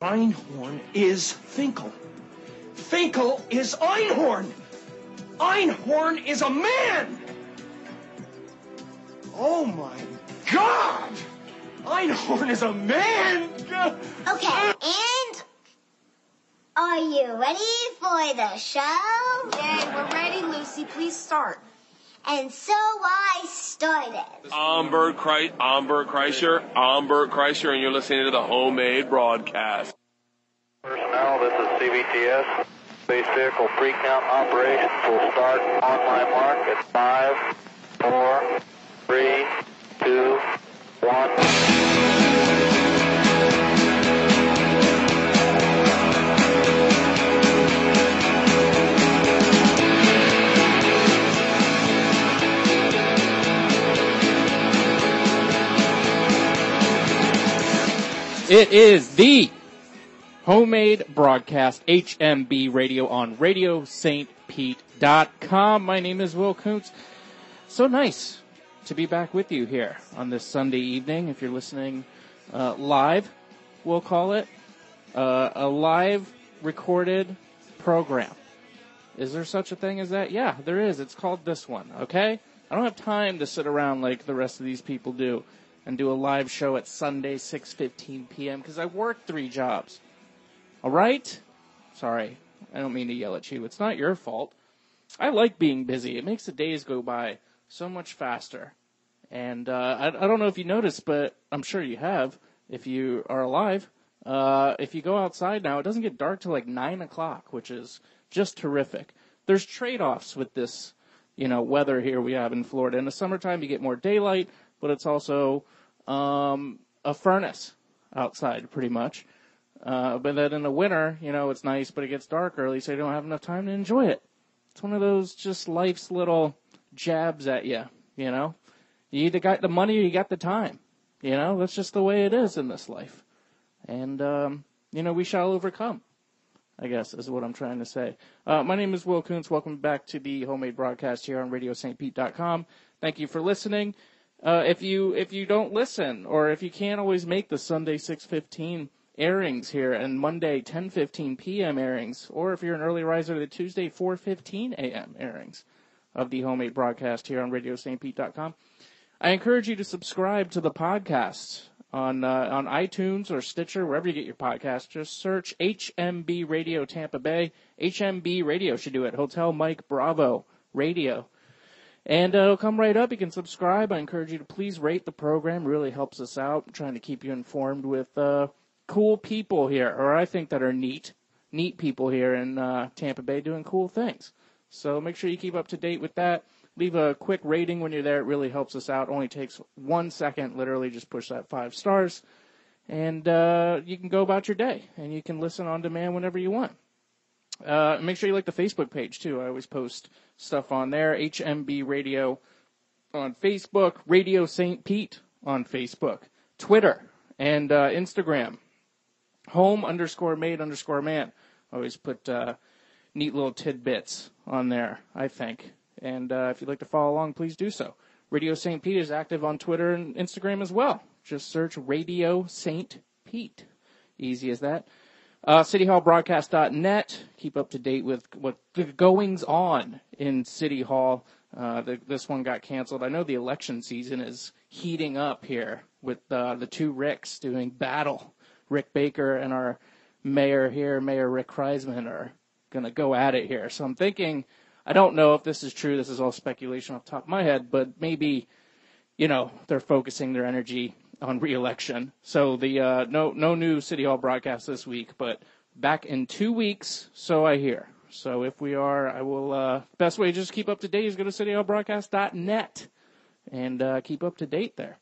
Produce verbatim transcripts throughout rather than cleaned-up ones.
Einhorn is Finkel. Finkel is Einhorn. Einhorn is a man. Oh my God! Einhorn is a man. Okay, and are you ready for the show? Yay, we're ready, Lucy. Please start. And so I started. I'm Bert, Kreis- I'm Bert Kreischer. I'm Bert Kreischer, and you're listening to the Homemade Broadcast. Personnel, this is C B T S. Space vehicle pre-count operations will start on my mark at five, four, three, two, one. It is the Homemade Broadcast, H M B Radio on radio st pete dot com. My name is Will Kuntz. So nice to be back with you here on this Sunday evening. If you're listening uh, live, we'll call it uh, a live recorded program. Is there such a thing as that? Yeah, there is. It's called this one, okay? I don't have time to sit around like the rest of these people do and do a live show at Sunday, six fifteen p.m., because I work three jobs. All right? Sorry, I don't mean to yell at you. It's not your fault. I like being busy. It makes the days go by so much faster. And uh, I, I don't know if you noticed, but I'm sure you have, if you are alive. Uh, if you go outside now, it doesn't get dark till like nine o'clock, which is just terrific. There's trade-offs with this, you know, weather here we have in Florida. In the summertime, you get more daylight, but it's also um, a furnace outside, pretty much. Uh, but then in the winter, you know, it's nice, but it gets dark early, so you don't have enough time to enjoy it. It's one of those just life's little jabs at you, you know. You either got the money or you got the time. You know, that's just the way it is in this life. And, um, you know, we shall overcome, I guess, is what I'm trying to say. Uh, my name is Will Kuntz. Welcome back to the Homemade Broadcast here on radio st pete dot com. Thank you for listening. Uh, if you if you don't listen, or if you can't always make the Sunday six fifteen airings here and Monday ten fifteen p.m. airings, or if you're an early riser, the Tuesday four fifteen a.m. airings of the Homemade Broadcast here on radio st pete dot com, I encourage you to subscribe to the podcast on uh, on iTunes or Stitcher, wherever you get your podcast. Just search H M B Radio Tampa Bay. H M B Radio should do it. Hotel Mike Bravo Radio. And uh, it'll come right up. You can subscribe. I encourage you to please rate the program. It really helps us out. I'm trying to keep you informed with uh, cool people here, or I think that are neat, neat people here in uh, Tampa Bay doing cool things. So make sure you keep up to date with that. Leave a quick rating when you're there. It really helps us out. It only takes one second. Literally just push that five stars. And uh, you can go about your day. And you can listen on demand whenever you want. Uh, make sure you like the Facebook page, too. I always post stuff on there. H M B Radio on Facebook. Radio Saint Pete on Facebook. Twitter and uh, Instagram. Home underscore made underscore man. I always put uh, neat little tidbits on there, I think. And uh, if you'd like to follow along, please do so. Radio Saint Pete is active on Twitter and Instagram as well. Just search Radio Saint Pete. Easy as that. Uh, city hall broadcast dot net. Keep up to date with what the goings on in City Hall. Uh, the, this one got canceled. I know the election season is heating up here with uh, the two Ricks doing battle. Rick Baker and our mayor here, Mayor Rick Kreisman, are going to go at it here. So I'm thinking, I don't know if this is true. This is all speculation off the top of my head, but maybe, you know, they're focusing their energy on re-election. So the uh, no no new City Hall broadcast this week, but back in two weeks, so I hear. So if we are, I will, uh, best way to just keep up to date is go to city hall broadcast dot net and uh, keep up to date there.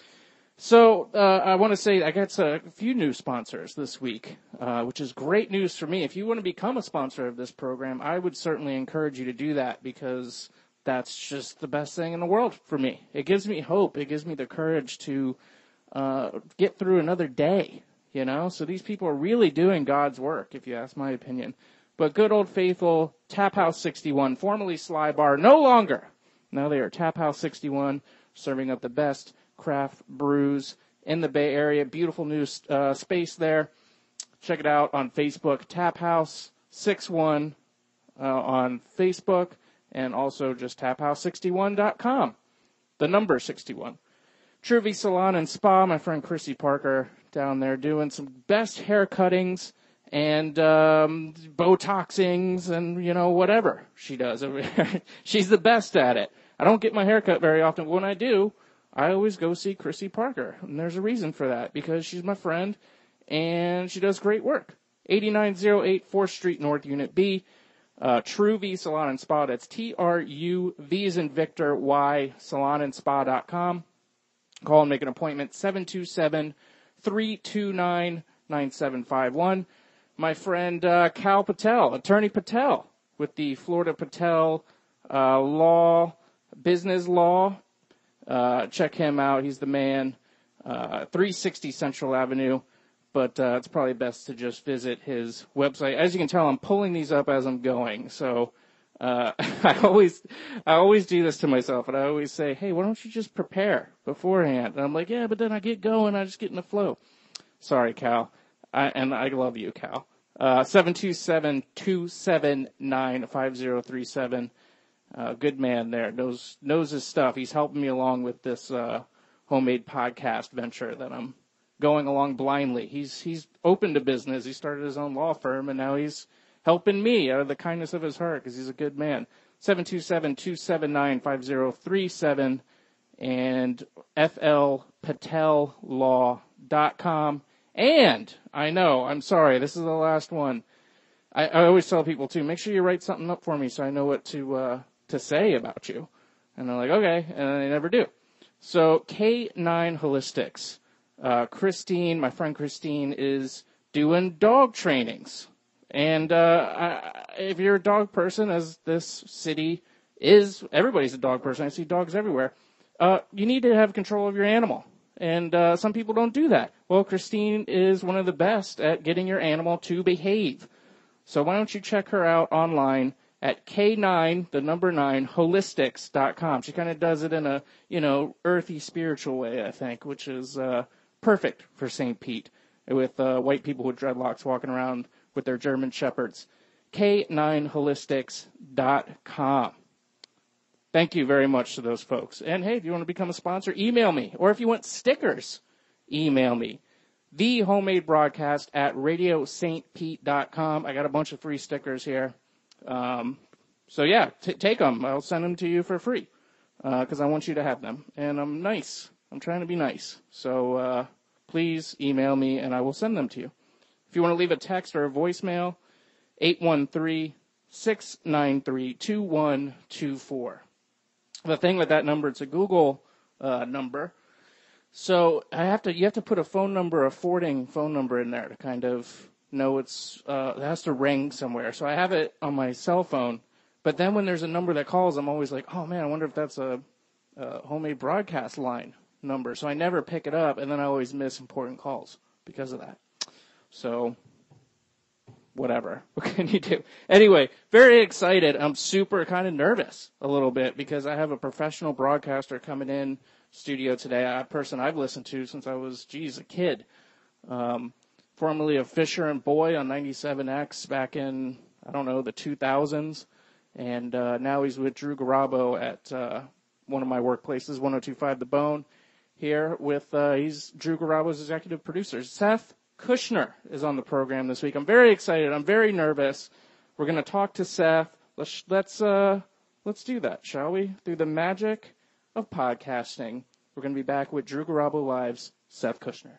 So uh, I want to say I got a few new sponsors this week, uh, which is great news for me. If you want to become a sponsor of this program, I would certainly encourage you to do that because that's just the best thing in the world for me. It gives me hope. It gives me the courage to uh, get through another day, you know. So these people are really doing God's work, if you ask my opinion. But good old faithful Tap House sixty-one, formerly Sly Bar, no longer. Now they are Tap House sixty-one, serving up the best craft brews in the Bay Area. Beautiful new uh, space there. check it out on Facebook, Tap House sixty-one uh, on Facebook, and also just tap house sixty-one dot com. The number sixty-one. Truvy Salon and Spa, my friend Chrissy Parker down there doing some best hair cuttings and um, Botoxings and, you know, whatever she does. She's the best at it. I don't get my hair cut very often, but when I do, I always go see Chrissy Parker. And there's a reason for that, because she's my friend and she does great work. eighty-nine oh eight fourth Street North, Unit B. Uh, Truvy Salon and Spa. That's T R U V as in Victor, Y, salon and spa dot com. Call and make an appointment, seven two seven, three two nine, nine seven five one. My friend uh, Cal Patel, Attorney Patel, with the Florida Patel uh, Law, Business Law. Uh, check him out. He's the man. Uh, three sixty Central Avenue. But uh, it's probably best to just visit his website. As you can tell, I'm pulling these up as I'm going. So uh, I always I always do this to myself. And I always say, hey, why don't you just prepare beforehand? And I'm like, yeah, but then I get going. I just get in the flow. Sorry, Cal. I, and I love you, Cal. Uh, seven two seven, two seven nine, five zero three seven. Uh, good man there. Knows, knows his stuff. He's helping me along with this uh, homemade podcast venture that I'm going along blindly. He's he's open to business. He started his own law firm, and now he's helping me out of the kindness of his heart because he's a good man. seven two seven, two seven nine, five zero three seven and F L patel law dot com. And I know, I'm sorry, this is the last one. I, I always tell people, too, make sure you write something up for me so I know what to uh, to say about you. And they're like, okay, and they never do. So K nine Holistics. Uh, Christine, my friend Christine, is doing dog trainings. And uh, I, if you're a dog person, as this city is, everybody's a dog person. I see dogs everywhere. Uh, you need to have control of your animal. And uh, some people don't do that. Well, Christine is one of the best at getting your animal to behave. So why don't you check her out online at K nine, the number nine, holistics dot com. She kind of does it in a, you know, earthy, spiritual way, I think, which is uh, perfect for Saint Pete, with uh, white people with dreadlocks walking around with their German shepherds. K nine holistics dot com. Thank you very much to those folks. And, hey, if you want to become a sponsor, email me. Or if you want stickers, email me. The Homemade Broadcast at radio saint pete dot com. I got a bunch of free stickers here. Um, so, yeah, t- take them. I'll send them to you for free because uh, I want you to have them. And I'm nice. I'm trying to be nice. So uh, please email me, and I will send them to you. If you want to leave a text or a voicemail, eight one three, six nine three, two one two four. The thing with that number, it's a Google uh, number. So I have to, you have to put a phone number, a forwarding phone number in there to kind of know it's, uh, it has to ring somewhere. So I have it on my cell phone. But then when there's a number that calls, I'm always like, oh man, I wonder if that's a, a homemade broadcast line number. So I never pick it up, and then I always miss important calls because of that. So whatever. What can you do? Anyway, very excited. I'm super kind of nervous a little bit because I have a professional broadcaster coming in studio today, a person I've listened to since I was, geez, a kid. Um, formerly of Fisher and Boy on ninety-seven X back in, I don't know, the two thousands. And uh, now he's with Drew Garabo at uh, one of my workplaces, one oh two point five The Bone, here with, uh, he's Drew Garabo's executive producer. Seth Kushner is on the program this week. I'm very excited. I'm very nervous. We're going to talk to Seth. Let's let's uh let's do that, shall we? Through the magic of podcasting, we're going to be back with Drew Garabo Live's Seth Kushner.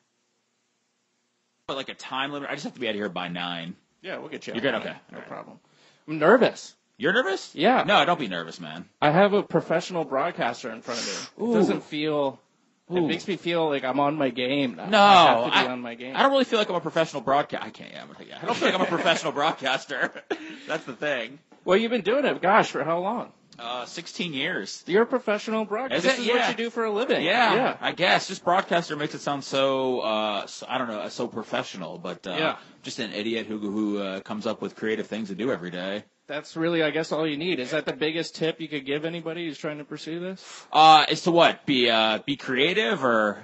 But like a time limit, I just have to be out of here by nine. Yeah, we'll get you. You're good. Okay, no right. problem. I'm nervous. You're nervous? Yeah. No, don't be nervous, man. I have a professional broadcaster in front of me. It doesn't feel. It Ooh. makes me feel like I'm on my game now. No, I have to be I, on my game. I don't really feel like I'm a professional broadcaster. I can't. Yeah, yeah, I don't feel like I'm a professional broadcaster. That's the thing. Well, you've been doing it, gosh, for how long? Uh, sixteen years. You're a professional broadcaster. Is this it? is Yeah. what you do for a living. Yeah, yeah. I guess. Just broadcaster makes it sound so, uh, so I don't know, so professional. But uh, Yeah. just an idiot who who uh, comes up with creative things to do every day. That's really, I guess, all you need. Is that the biggest tip you could give anybody who's trying to pursue this? Uh, is to what? Be uh, be creative or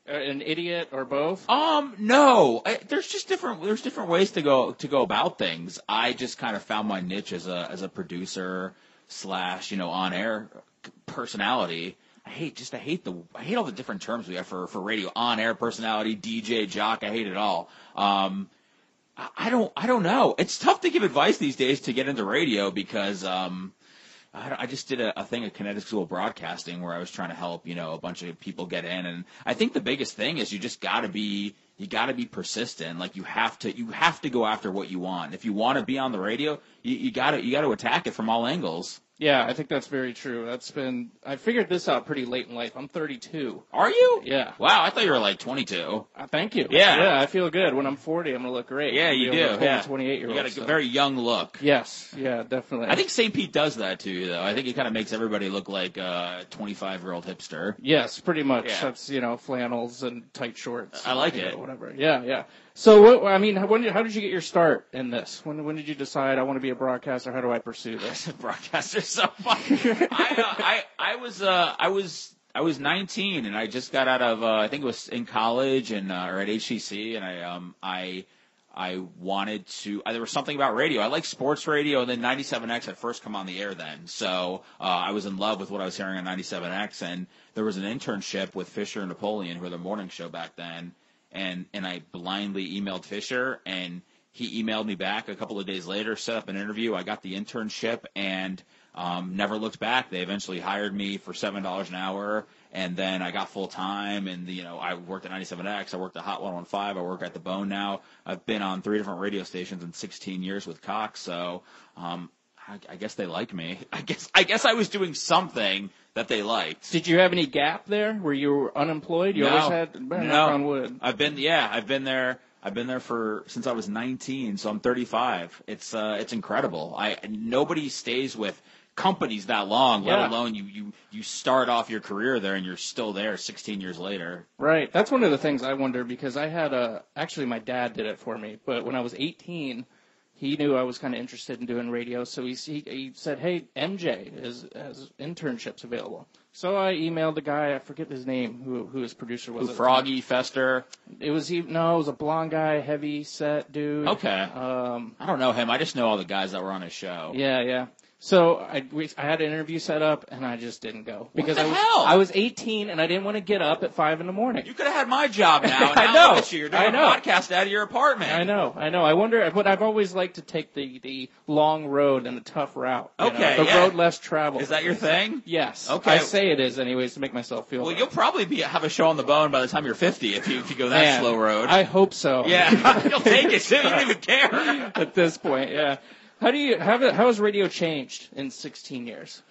An idiot or both? Um, no. I, there's just different. There's different ways to go to go about things. I just kind of found my niche as a as a producer slash you know on air personality. I hate just I hate the I hate all the different terms we have for for radio. On air personality, D J, jock. I hate it all. Um, I, I don't I don't know. It's tough to give advice these days to get into radio because um. I, I just did a, a thing at Kinetic School of Broadcasting where I was trying to help, you know, a bunch of people get in. And I think the biggest thing is you just got to be, you got to be persistent. Like you have to, you have to go after what you want. If you want to be on the radio, you, you got to, you got to attack it from all angles. Yeah, I think that's very true. That's been, I figured this out pretty late in life. I'm thirty-two. Are you? Yeah. Wow, I thought you were like twenty-two. Uh, thank you. Yeah. Yeah, I feel good. When I'm forty, I'm going to look great. Yeah, you do. Yeah. twenty-eight-year-old. You got a so. very young look. Yes. Yeah, definitely. I think Saint Pete does that to you, though. I think it kind of makes everybody look like a twenty-five-year-old hipster. Yes, pretty much. Yeah. That's, you know, flannels and tight shorts. I like you it. know, whatever. Yeah, yeah. So, what, I mean, when, how did you get your start in this? When, when did you decide I want to be a broadcaster? How do I pursue this? Broadcaster's so funny. I, uh, I, I was, uh, I was, I was nineteen, and I just got out of, uh, I think it was in college and uh, or at H C C, and I, um, I, I wanted to. Uh, there was something about radio. I like sports radio, and then ninety-seven X had first come on the air then, so uh, I was in love with what I was hearing on ninety-seven X, and there was an internship with Fisher and Napoleon, who were the morning show back then. And, and I blindly emailed Fisher, and he emailed me back a couple of days later, set up an interview. I got the internship and um, never looked back. They eventually hired me for seven dollars an hour, and then I got full time. And, you know, I worked at ninety-seven X. I worked at Hot one oh five. I work at The Bone now. I've been on three different radio stations in sixteen years with Cox. So um, I, I guess they like me. I guess I guess I was doing something that they liked. Did you have any gap there where you were unemployed? You no, always had knock no. on wood. I've been, yeah, I've been there. I've been there for since I was nineteen, so I'm thirty-five. It's uh, it's incredible. I nobody stays with companies that long, Yeah. let alone you, you you start off your career there and you're still there sixteen years later. Right. That's one of the things I wonder because I had a actually my dad did it for me, but when I was eighteen. He knew I was kind of interested in doing radio, so he, he he said, "Hey, M J is has internships available." So I emailed the guy, I forget his name, who who his producer was. Who, Froggy, Fester? It was he, no, it was a blonde guy, heavy set dude. Okay. Um, I don't know him. I just know all the guys that were on his show. yeah, yeah. So I, we, I had an interview set up, and I just didn't go because the I was hell? I was eighteen, and I didn't want to get up at five in the morning. You could have had my job now. I Now know. Look at you. You're doing I know. a podcast out of your apartment. I know, I know. I wonder, but I've always liked to take the, the long road and the tough route. you Okay, know, the yeah. road less traveled. Is that your thing? Yes. Okay. I say it is, anyways, to make myself feel. Well, better. you'll probably be have a show on the bone by the time you're fifty if you if you go that Man, slow road. I hope so. Yeah, you'll take it too. You don't even care. At this point, yeah. How do you how how has radio changed in sixteen years?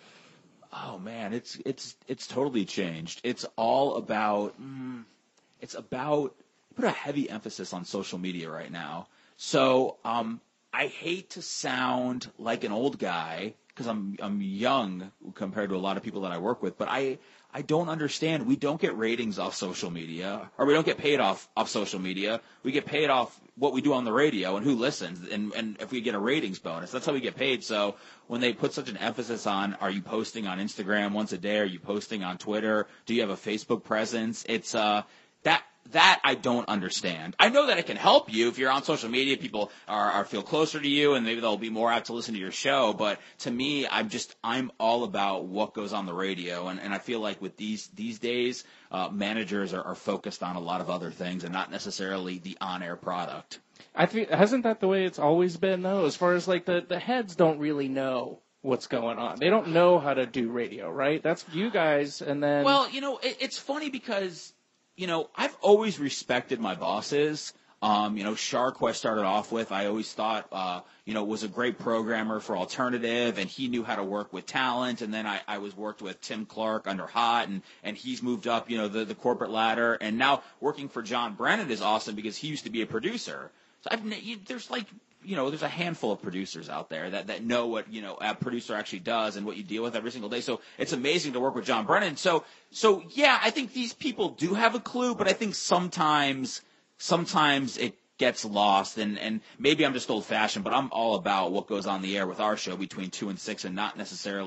Oh man, it's it's it's totally changed. It's all about mm, it's about put a heavy emphasis on social media right now. So um, I hate to sound like an old guy because I'm I'm young compared to a lot of people that I work with, but I I don't understand. We don't get ratings off social media, or we don't get paid off off social media. We get paid off what we do on the radio and who listens, and, and if we get a ratings bonus. That's how we get paid. So when they put such an emphasis on, are you posting on Instagram once a day? Are you posting on Twitter? Do you have a Facebook presence? It's uh that that I don't understand. I know that it can help you if you're on social media. People are, are feel closer to you, and maybe they'll be more apt to listen to your show. But to me, I'm just I'm all about what goes on the radio, and, and I feel like with these these days, uh, managers are, are focused on a lot of other things and not necessarily the on-air product. I think hasn't that the way it's always been though? As far as like the the heads don't really know what's going on. They don't know how to do radio, right? That's you guys, and then Well, you know, it, it's funny because. You know, I've always respected my bosses. Um, you know, Shark, who I started off with, I always thought, uh, you know, was a great programmer for alternative, and he knew how to work with talent. And then I, I was worked with Tim Clark under Hot, and, and he's moved up, you know, the, the corporate ladder. And now working for John Brennan is awesome because he used to be a producer. So I've, you, there's like, you know, there's a handful of producers out there that, that know what, you know, a producer actually does and what you deal with every single day. So it's amazing to work with John Brennan. So, so yeah, I think these people do have a clue, but I think sometimes, sometimes it gets lost, and, and maybe I'm just old fashioned, but I'm all about what goes on the air with our show between two and six and not necessarily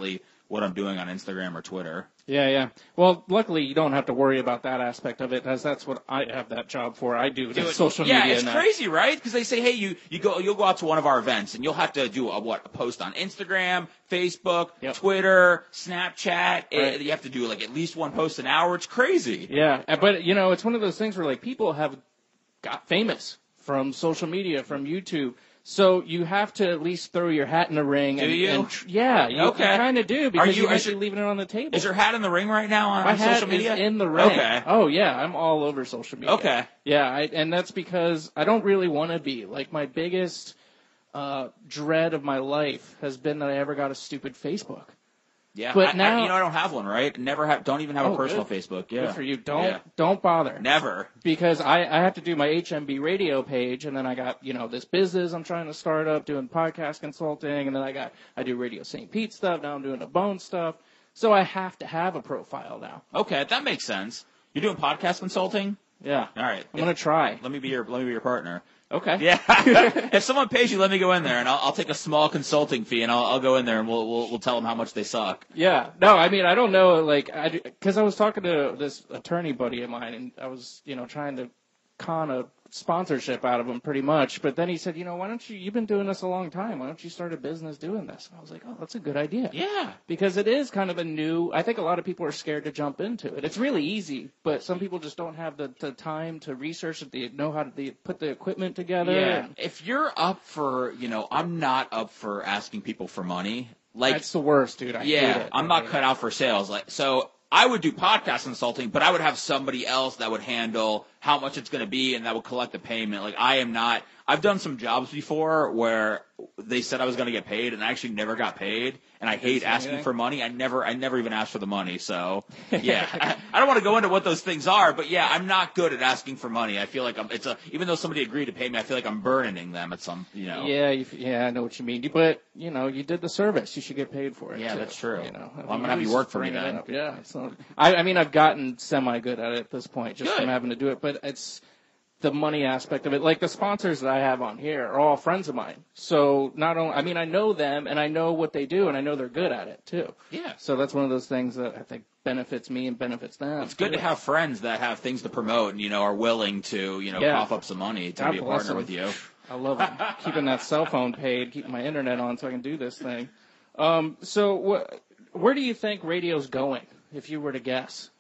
what I'm doing on Instagram or Twitter. Yeah, yeah. Well, luckily you don't have to worry about that aspect of it, as that's what I have that job for. I do the social yeah, media. Yeah, it's now. crazy, right? Because they say, hey, you you go you'll go out to one of our events and you'll have to do a what a post on Instagram, Facebook, yep. Twitter, Snapchat. Right. It, you have to do like at least one post an hour. It's crazy. Yeah, but you know, it's one of those things where like people have got famous from social media, from YouTube. So you have to at least throw your hat in the ring. Do and, you? And tr- yeah, you, okay. you kind of do because Are you, you might is be your, leaving it on the table. Is your hat in the ring right now on, My on hat social media? is in the ring. Okay. Oh yeah, I'm all over social media. Okay. Yeah, I, and that's because I don't really want to be. Like my biggest uh, dread of my life has been that I ever got a stupid Facebook. Yeah, but I, now I, you know I don't have one, right? Never have. Don't even have oh, a personal good. Facebook. Yeah, good for you. Don't yeah. don't bother. Never, because I, I have to do my H M B radio page, and then I got you know this business I'm trying to start up, doing podcast consulting, and then I got I do Radio Saint Pete stuff. Now I'm doing the Bone stuff, so I have to have a profile now. Okay, that makes sense. You're doing podcast consulting? Yeah. All right. I'm gonna try. Let me be your let me be your partner. Okay. Yeah. If someone pays you, let me go in there, and I'll, I'll take a small consulting fee, and I'll, I'll go in there, and we'll, we'll we'll tell them how much they suck. Yeah. No, I mean I don't know, like, I because I was talking to this attorney buddy of mine, and I was you know trying to con a sponsorship out of him pretty much, but then he said, you know, why don't you? You've been doing this a long time. Why don't you start a business doing this? And I was like, oh, that's a good idea. Yeah. Because it is kind of a new. I think a lot of people are scared to jump into it. It's really easy, but some people just don't have the, the time to research it. They know how to they put the equipment together. Yeah. And if you're up for, you know, I'm not up for asking people for money. Like that's the worst, dude. I yeah, hate it. I'm not cut out for sales. Like so. I would do podcast consulting, but I would have somebody else that would handle how much it's going to be and that would collect the payment. Like I am not, I've done some jobs before where they said I was going to get paid and I actually never got paid. And I hate asking anything? for money. I never, I never even asked for the money. So yeah, I, I don't want to go into what those things are, but yeah, I'm not good at asking for money. I feel like I'm, it's a, even though somebody agreed to pay me, I feel like I'm burdening them at some, you know. Yeah, you, yeah, I know what you mean. But you know, you did the service. You should get paid for it. Yeah, too, that's true. You know, well, I'm gonna have you work for me then. Up. Yeah, so I, I mean, I've gotten semi good at it at this point, just Good. from having to do it. But it's the money aspect of it. Like the sponsors that I have on here are all friends of mine. So not only, I mean, I know them and I know what they do and I know they're good at it too. Yeah. So that's one of those things that I think benefits me and benefits them. It's good to have friends that have things to promote and, you know, are willing to, you know, Yeah. cough up some money to God be a bless partner them. with you. I love it. Keeping that cell phone paid, keeping my internet on so I can do this thing. Um, so wh- where do you think radio's going, if you were to guess?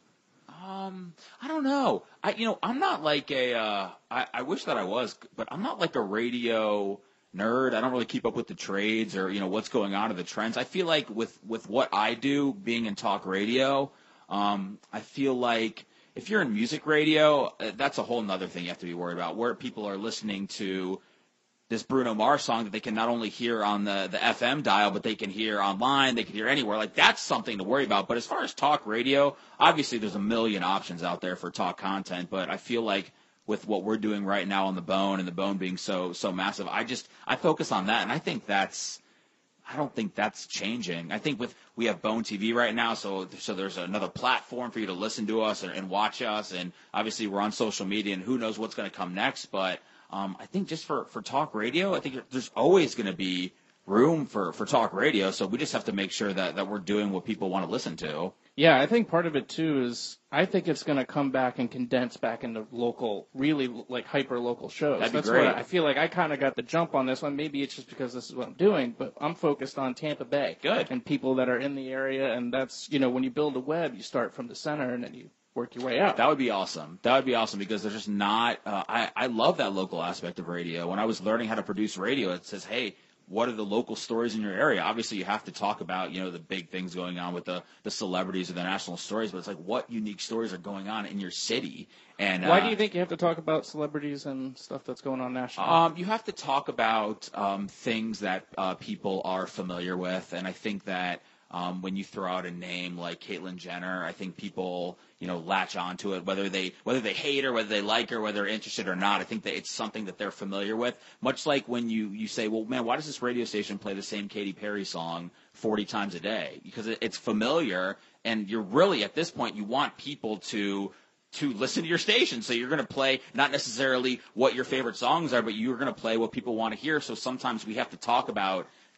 Um, I don't know. I, you know, I'm not like a, uh, I, I wish that I was, but I'm not like a radio nerd. I don't really keep up with the trades or, you know, what's going on in the trends. I feel like with, with what I do, being in talk radio, um, I feel like if you're in music radio, uh, that's a whole nother thing you have to be worried about, where people are listening to this Bruno Mars song that they can not only hear on the, the F M dial, but they can hear online, they can hear anywhere. Like, that's something to worry about. But as far as talk radio, obviously there's a million options out there for talk content, but I feel like with what we're doing right now on the Bone and the Bone being so so massive, I just I focus on that, and I think that's I don't think that's changing. I think with we have Bone T V right now, so so there's another platform for you to listen to us and, and watch us, and obviously we're on social media, and who knows what's going to come next, but Um, I think just for, for talk radio, I think there's always going to be room for, for talk radio, so we just have to make sure that, that we're doing what people want to listen to. Yeah, I think part of it, too, is I think it's going to come back and condense back into local, really, like, hyper-local shows. That'd be That's great. What I, I feel like I kind of got the jump on this one. Maybe it's just because this is what I'm doing, but I'm focused on Tampa Bay. Good. And people that are in the area, and that's, you know, when you build a web, you start from the center, and then you work your way out. That would be awesome. That would be awesome because there's just not uh, – I, I love that local aspect of radio. When I was learning how to produce radio, it says, hey, what are the local stories in your area? Obviously, you have to talk about, you know, the big things going on with the, the celebrities or the national stories, but it's like what unique stories are going on in your city. And Why uh, do you think you have to talk about celebrities and stuff that's going on nationally? Um, you have to talk about um, things that uh, people are familiar with, and I think that um, when you throw out a name like Caitlyn Jenner, I think people, you know, latch onto it, whether they whether they hate her, whether they like her, whether they're interested or not. I think that it's something that they're familiar with. Much like when you, you say, well, man, why does this radio station play the same Katy Perry song forty times a day? Because it, it's familiar, and you're really, at this point, you want people to to listen to your station. So you're going to play not necessarily what your favorite songs are, but you're going to play what people want to hear. So sometimes we have to talk about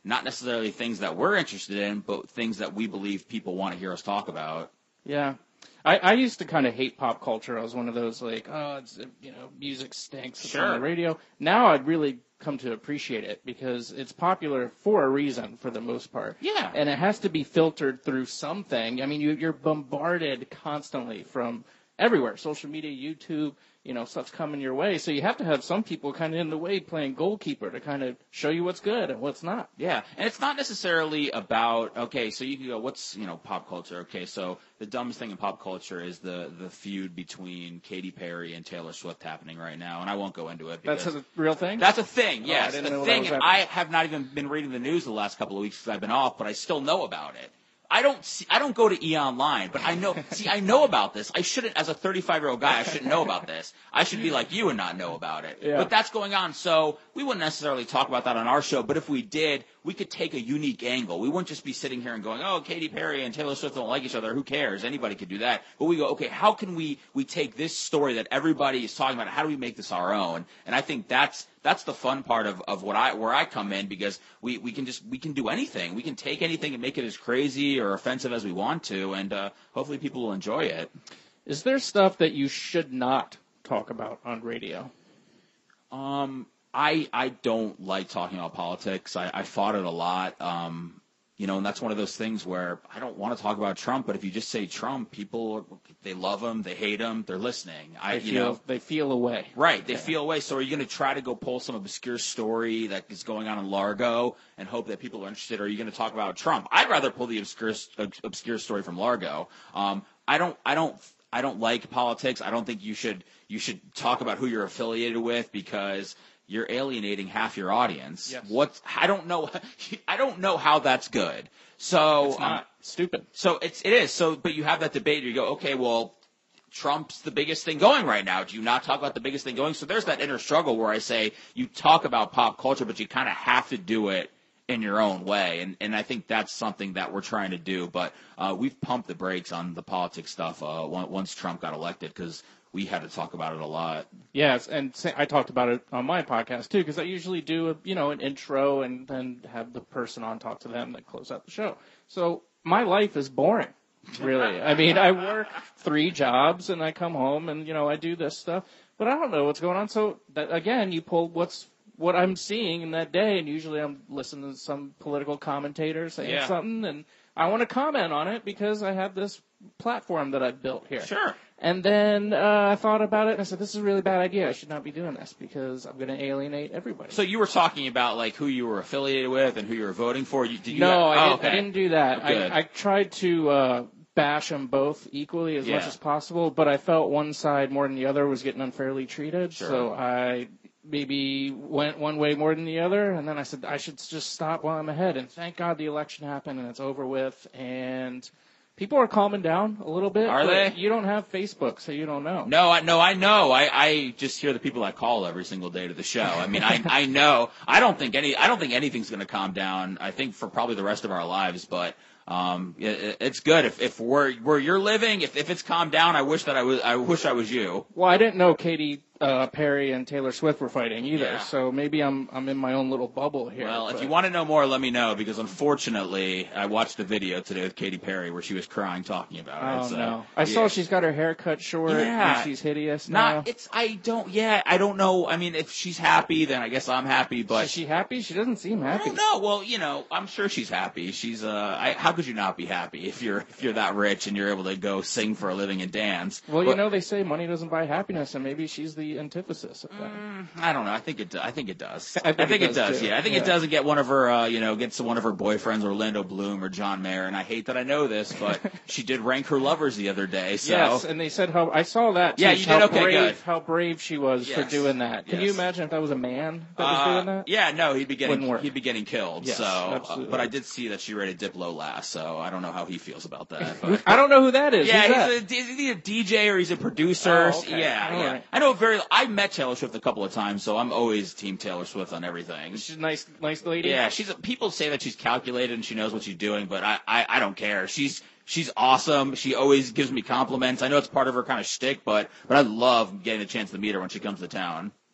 not necessarily things that we're interested in, but things that we believe people want to hear us talk about. Yeah. I, I used to kind of hate pop culture. I was one of those like, oh, it's, you know, music stinks. It's Sure. on the radio. Now I'd really come to appreciate it because it's popular for a reason for the most part. Yeah. And it has to be filtered through something. I mean, you, you're bombarded constantly from everywhere, social media, YouTube, you know, stuff's coming your way. So you have to have some people kind of in the way playing goalkeeper to kind of show you what's good and what's not. Yeah, and it's not necessarily about, okay, so you can go, what's, you know, pop culture? Okay, so the dumbest thing in pop culture is the, the feud between Katy Perry and Taylor Swift happening right now, and I won't go into it. That's a real thing? That's a thing, Oh, yes. I didn't a know that thing, was and happening. I have not even been reading the news the last couple of weeks because I've been off, but I still know about it. I don't see, I don't go to E! Online, but I know, see, I know about this. I shouldn't, as a thirty-five-year-old guy, I shouldn't know about this. I should be like you and not know about it. Yeah. But that's going on, so we wouldn't necessarily talk about that on our show, but if we did, we could take a unique angle. We wouldn't just be sitting here and going, oh, Katy Perry and Taylor Swift don't like each other. Who cares? Anybody could do that. But we go, okay, how can we, we take this story that everybody is talking about, how do we make this our own? And I think that's, that's the fun part of, of what I, where I come in, because we, we can just, we can do anything. We can take anything and make it as crazy or offensive as we want to, and uh, hopefully people will enjoy it. Is there stuff that you should not talk about on radio? Um, I I don't like talking about politics. I, I fought it a lot. Um, you know, and that's one of those things where I don't want to talk about Trump, but if you just say Trump, people, they love him, they hate him, they're listening. I, They you feel, know, they feel away. right, they Yeah. feel away. So are you going to try to go pull some obscure story that is going on in Largo and hope that people are interested, or are you going to talk about Trump? I'd rather pull the obscure obscure story from Largo. Um, I don't, I don't. I don't like politics. I don't think you should you should talk about who you're affiliated with, because you're alienating half your audience. Yes. What I don't know I don't know how that's good. So It's not. um, Stupid. so it's it is. So but you have that debate, you go, okay, well, Trump's the biggest thing going right now. Do you not talk about the biggest thing going? So there's that inner struggle where I say you talk about pop culture, but you kind of have to do it in your own way, and and I think that's something that we're trying to do. But uh, we've pumped the brakes on the politics stuff uh, once Trump got elected, because we had to talk about it a lot. Yes, and sa- I talked about it on my podcast too, because I usually do a, you know, an intro and then have the person on talk to them that close out the show. So my life is boring, really. I mean, I work three jobs and I come home and, you know, I do this stuff, but I don't know what's going on. So that, again, you pull what's what I'm seeing in that day, and usually I'm listening to some political commentator saying Yeah. something, and I want to comment on it because I have this platform that I've built here. Sure. And then uh, I thought about it, and I said, this is a really bad idea. I should not be doing this because I'm going to alienate everybody. So you were talking about like who you were affiliated with and who you were voting for. You, did you no, I, oh, didn't, okay. I didn't do that. Oh, good. I, I tried to uh, bash them both equally as Yeah. much as possible, but I felt one side more than the other was getting unfairly treated. Sure. So I maybe went one way more than the other, and then I said I should just stop while I'm ahead. And thank God the election happened and it's over with, and people are calming down a little bit. Are but they? You don't have Facebook, so you don't know. No, I no, I know. I, I just hear the people I call every single day to the show. I mean, I I know. I don't think any. I don't think anything's going to calm down. I think for probably the rest of our lives, but. Um, it, it's good if if where where you're living, if if it's calmed down. I wish that I was. I wish I was you. Well, I didn't know Katy uh, Perry and Taylor Swift were fighting either, Yeah. so maybe I'm I'm in my own little bubble here. Well, if but- you want to know more, let me know, because unfortunately, I watched a video today with Katy Perry where she was crying talking about Oh it. So, no! I yeah. saw she's got her hair cut short. Yeah. And she's hideous now. Not. It's. I don't. Yeah. I don't know. I mean, if she's happy, then I guess I'm happy. But Is she happy? She doesn't seem I happy. don't know. Well, you know, I'm sure she's happy. She's. Uh. I, how could you not be happy if you're if you're that rich and you're able to go sing for a living and dance? Well, you But- know they say money doesn't buy happiness, and maybe she's the antithesis of that. I don't know. I think it. I think it does. I think it it does, does. too. Yeah, I think it Yeah. does get one of her. Uh, you know, gets one of her boyfriends, Orlando Bloom or John Mayer. And I hate that I know this, but she did rank her lovers the other day. So Yes, and they said how I saw that. Too, Yeah, you how did? Okay, brave, good. How brave she was for Yes. doing that. Can you Yes. imagine if that was a man that was Uh, doing that? Yeah, no, he'd be getting Wouldn't work. he'd be getting killed. Yes, so, uh, absolutely. but I did see that she rated Diplo last, so I don't know how he feels about that. But. I don't know who that is. Yeah, Who's that? he's a, is he a D J or he's a producer? Oh, okay. Yeah, All yeah. right. I know very. I met Taylor Swift a couple of times, so I'm always team Taylor Swift on everything. She's a nice, nice lady. Yeah, she's. A, people say that she's calculated and she knows what she's doing, but I, I, I don't care. She's, she's awesome. She always gives me compliments. I know it's part of her kind of shtick, but, but I love getting a chance to meet her when she comes to town.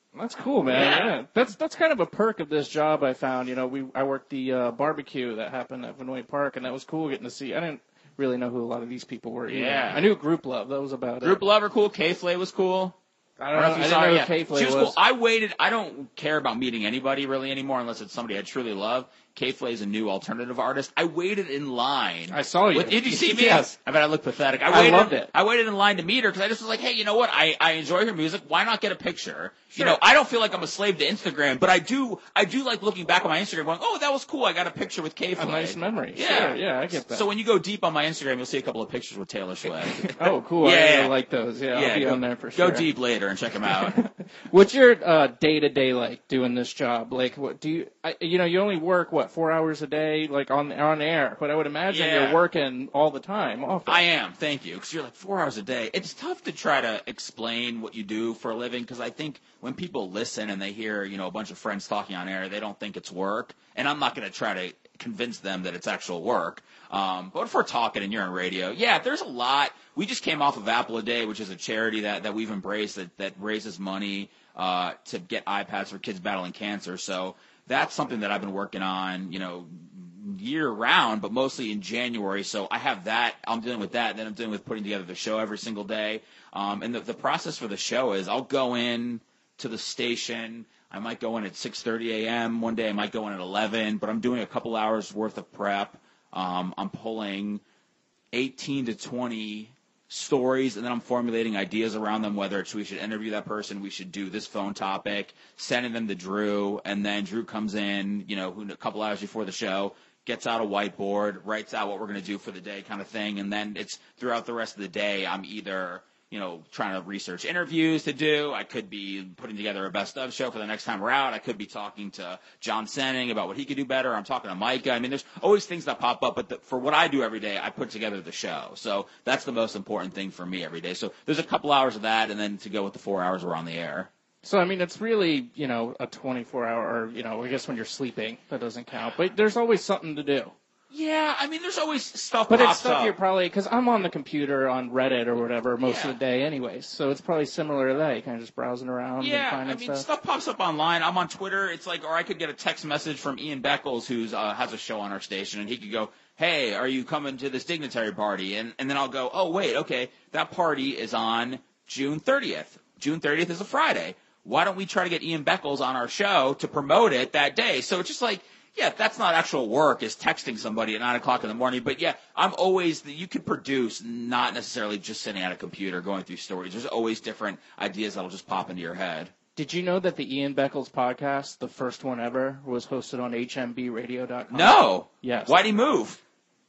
That's cool, man. Yeah. Yeah. That's that's kind of a perk of this job I found. You know, we I worked the uh, barbecue that happened at Vanoy Park, and that was cool getting to see. I didn't really know who a lot of these people were. Either. Yeah. I knew Group Love. That was about Group it. Lover, cool. K-Flay was cool. I don't know. if I you didn't saw know her, who yeah. K-Flay She was, was. cool. I waited. I don't care about meeting anybody really anymore unless it's somebody I truly love. K-Flay is a new alternative artist. I waited in line. I saw you. With, did you see me? Yes. I bet I look pathetic. I, I waited, loved it. I waited in line to meet her because I just was like, hey, you know what? I, I enjoy her music. Why not get a picture? Sure. You know, I don't feel like I'm a slave to Instagram, but I do. I do like looking back on my Instagram, going, oh, that was cool. I got a picture with K-Flay. A nice memory. Yeah, Sure. Yeah, I get that. So when you go deep on my Instagram, you'll see a couple of pictures with Taylor Swift. Oh, cool. Yeah. I really like those. Yeah, I'll be go, on there for sure. Go deep later and check them out. What's your uh, day-to-day like doing this job? Like, what do you, I, you know, you only work, what, four hours a day, like on on air, but I would imagine Yeah. you're working all the time. Often. I am, thank you, because you're like four hours a day. It's tough to try to explain what you do for a living, because I think when people listen and they hear, you know, a bunch of friends talking on air, they don't think it's work, and I'm not going to try to convince them that it's actual work. Um, but if we're talking and you're on radio, yeah, there's a lot. We just came off of Apple a Day, which is a charity that, that we've embraced that, that raises money uh, to get iPads for kids battling cancer. So that's something that I've been working on, you know, year round, but mostly in January. So I have that. I'm dealing with that. Then I'm dealing with putting together the show every single day. Um, and the, the process for the show is I'll go in to the station. I might go in at six thirty a.m. One day I might go in at eleven, but I'm doing a couple hours worth of prep. Um, I'm pulling eighteen to twenty stories, and then I'm formulating ideas around them, whether it's we should interview that person, we should do this phone topic, sending them to Drew, and then Drew comes in, you know, a couple hours before the show, gets out a whiteboard, writes out what we're going to do for the day kind of thing, and then it's throughout the rest of the day I'm either, you know, trying to research interviews to do. I could be putting together a best of show for the next time we're out. I could be talking to John Senning about what he could do better. I'm talking to Micah. I mean, there's always things that pop up, but the, for what I do every day, I put together the show. So that's the most important thing for me every day. So there's a couple hours of that, and then to go with the four hours we're on the air. So, I mean, it's really, you know, a twenty-four hour, or, you know, I guess when you're sleeping, that doesn't count. But there's always something to do. Yeah, I mean, there's always stuff But pops it's stuff up. you're probably, because I'm on the computer on Reddit or whatever most Yeah. of the day anyways, so it's probably similar to that. You're kind of just browsing around and Yeah, finding I mean, stuff. stuff pops up online. I'm on Twitter. It's like, or I could get a text message from Ian Beckles, who's uh, has a show on our station, and he could go, "Hey, are you coming to this dignitary party?" And and then I'll go, "Oh, wait, okay, that party is on June thirtieth. June thirtieth is a Friday. Why don't we try to get Ian Beckles on our show to promote it that day?" So it's just like, yeah, that's not actual work, is texting somebody at nine o'clock in the morning. But, yeah, I'm always – you could produce, not necessarily just sitting at a computer going through stories. There's always different ideas that will just pop into your head. Did you know that the Ian Beckles podcast, the first one ever, was hosted on H M B radio dot com? No. Yes. Why'd he move?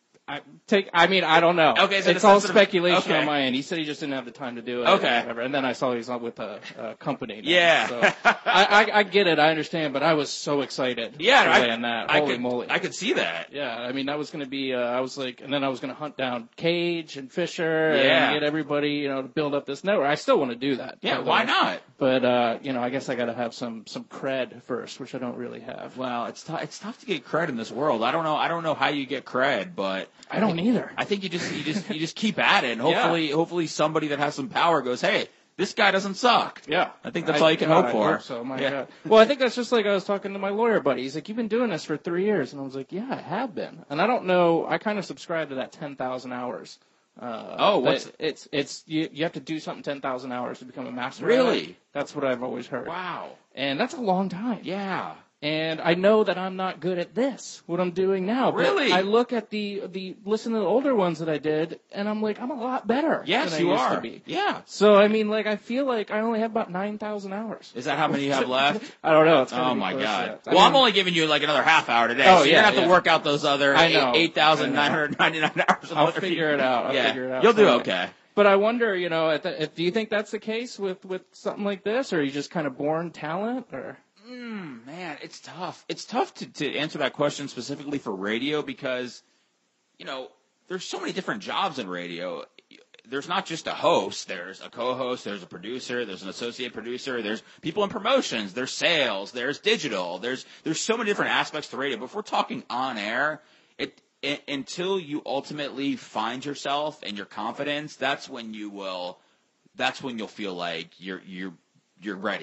I take. I mean, I don't know. Okay, so it's the all sensitive- speculation okay. on my end. He said he just didn't have the time to do it. Okay. Or whatever. And then I saw he's not with a, a company. Now. Yeah. So I, I, I get it. I understand. But I was so excited. Yeah, to I, land that. I Holy could, moly! I could see that. Yeah, I mean, that was going to be, uh, I was like, and then I was going to hunt down Cage and Fisher Yeah. and get everybody, you know, to build up this network. I still want to do that. Yeah, by the why way. not? But, uh, you know, I guess I got to have some, some cred first, which I don't really have. Well, it's t- it's tough to get cred in this world. I don't know. I don't know how you get cred, but I don't either. I think you just you just you just keep at it, and hopefully hopefully somebody that has some power goes, hey, this guy doesn't suck. Yeah. I think that's I- all you can God, hope I for. hope so, my Yeah. God. Well, I think that's just like I was talking to my lawyer buddy. He's like, you've been doing this for three years. And I was like, yeah, I have been. And I don't know, I kind of subscribe to that ten thousand hours. Uh, Oh, what's that it's, it's, you, you have to do something ten thousand hours to become a master. Really? at it. That's what I've always heard. Wow. And that's a long time. Yeah. And I know that I'm not good at this, what I'm doing now. But Really? I look at the, the, listen to the older ones that I did, and I'm like, I'm a lot better Yes, than you I used are. to be. Yeah. So, I mean, like, I feel like I only have about nine thousand hours. Is that how many you have left? I don't know. It's Oh my God! I Well, mean, I'm only giving you like another half hour today, Oh, so you're yeah, gonna have to yeah. work out those other I know. eight thousand nine hundred ninety-nine hours. of I'll other figure people. it out. I'll yeah, figure it out. you'll do someday. okay. But I wonder, you know, at the, if, do you think that's the case with, with something like this, or are you just kind of born talent, or? Mm, man, it's tough. It's tough to, to answer that question specifically for radio because, you know, there's so many different jobs in radio. There's not just a host. There's a co-host. There's a producer. There's an associate producer. There's people in promotions. There's sales. There's digital. There's there's so many different aspects to radio. But if we're talking on air, it, it until you ultimately find yourself and your confidence, that's when you will. That's when you'll feel like you're you're you're ready.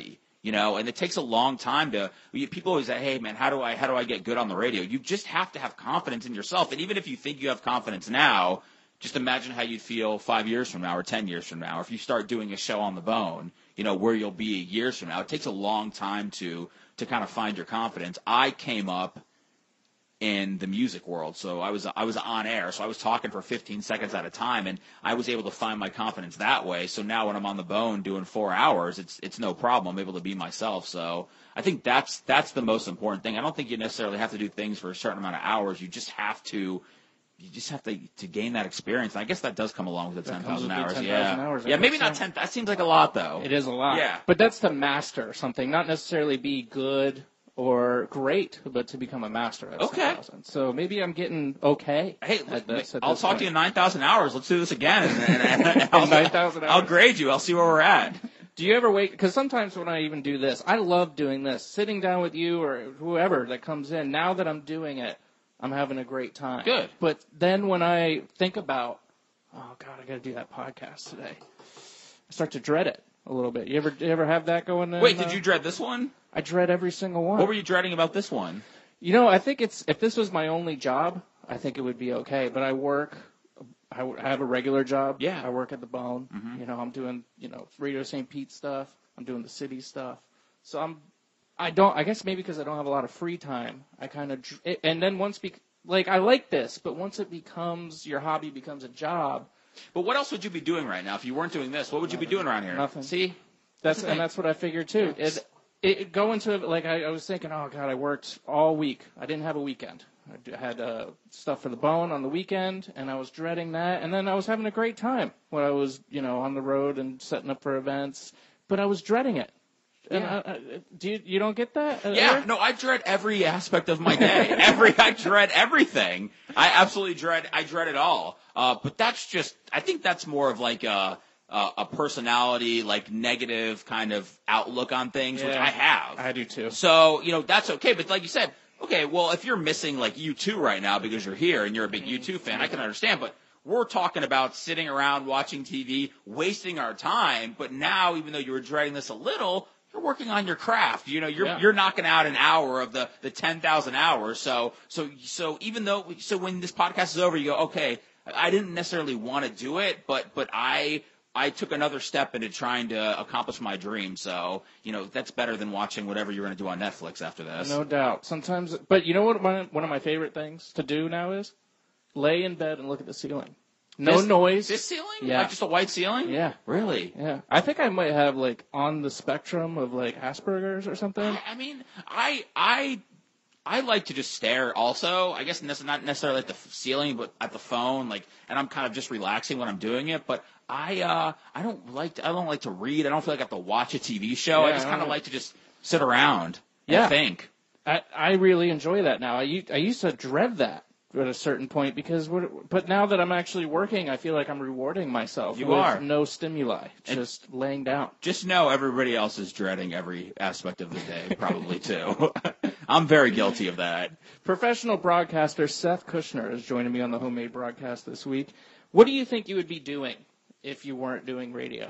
You know, and it takes a long time to. People always say, "Hey, man, how do I how do I get good on the radio?" You just have to have confidence in yourself, and even if you think you have confidence now, just imagine how you'd feel five years from now or ten years from now if you start doing a show on the Bone. You know, where you'll be years from now. It takes a long time to to kind of find your confidence. I came up in the music world, so I was I was on air, so I was talking for fifteen seconds at a time, and I was able to find my confidence that way. So now when I'm on the Bone doing four hours, it's it's no problem. I'm able to be myself. So I think that's that's the most important thing. I don't think you necessarily have to do things for a certain amount of hours. You just have to. You just have to to gain that experience. And I guess that does come along with the ten thousand hours. ten yeah, hours, yeah, maybe so. not ten. That seems like a lot, though. It is a lot. Yeah, but that's to master something, not necessarily be good or great, but to become a master at okay. ten thousand. So maybe I'm getting okay. Hey, at this, at I'll this talk point. to you in nine thousand hours. Let's do this again. And, and, and I'll, nine thousand hours. I'll grade you. I'll see where we're at. Do you ever wait? Because sometimes when I even do this, I love doing this, sitting down with you or whoever that comes in. Now that I'm doing it, I'm having a great time. Good. But then when I think about, oh, God, I got to do that podcast today, I start to dread it a little bit. You ever you ever have that going on? Wait, did you dread this one? I dread every single one. What were you dreading about this one? You know, I think it's if this was my only job, I think it would be okay. But I work, I have a regular job. Yeah. I work at the Bone. Mm-hmm. You know, I'm doing, you know, Radio Saint Pete stuff. I'm doing the city stuff. So I'm, I don't, I guess maybe because I don't have a lot of free time, I kind of, and then once, be, like, I like this, but once it becomes, your hobby becomes a job. But what else would you be doing right now if you weren't doing this? What would you be doing around here? Nothing. See? That's and that's what I figured too. It, it go into like I, I was thinking, oh God, I worked all week. I didn't have a weekend. I d- had uh, stuff for the Bone on the weekend, and I was dreading that. And then I was having a great time when I was, you know, on the road and setting up for events. But I was dreading it. And Yeah. I, I, do you, you don't get that? Uh, Yeah, Eric? no, I dread every aspect of my day. every I dread everything. I absolutely dread. I dread it all. Uh, but that's just. I think that's more of like a a, a personality, like negative kind of outlook on things, which Yeah, I have. I do too. So you know that's okay. But like you said, okay, well if you're missing like U two right now because you're here and you're a big U two fan, I can understand. But we're talking about sitting around watching T V, wasting our time. But now, even though you were dreading this a little, you're working on your craft. You know, you're Yeah. you're knocking out an hour of the the ten thousand hours. So so so even though so when this podcast is over, you go, okay, I didn't necessarily want to do it, but but I I took another step into trying to accomplish my dream. So you know that's better than watching whatever you're going to do on Netflix after this. No doubt. Sometimes, but you know what? One, one of my favorite things to do now is lay in bed and look at the ceiling. No This- noise. This ceiling? Yeah. Like just a white ceiling? Yeah. Really? Yeah, I think I might have like on the spectrum of like Asperger's or something. I, I mean, I I I like to just stare. Also, I guess nece- not necessarily at the f- ceiling, but at the phone. Like, and I'm kind of just relaxing when I'm doing it. But I uh I don't like to, I don't like to read. I don't feel like I have to watch a T V show. I Yeah, just I kind of don't- like to just sit around and Yeah. think. I I really enjoy that now. I u- I used to dread that at a certain point because what, but now that I'm actually working, I feel like I'm rewarding myself. You with are. no stimuli, And- just laying down. Just know everybody else is dreading every aspect of the day, probably too. I'm very guilty of that. Professional broadcaster Seth Kushner is joining me on the Homemade Broadcast this week. What do you think you would be doing if you weren't doing radio?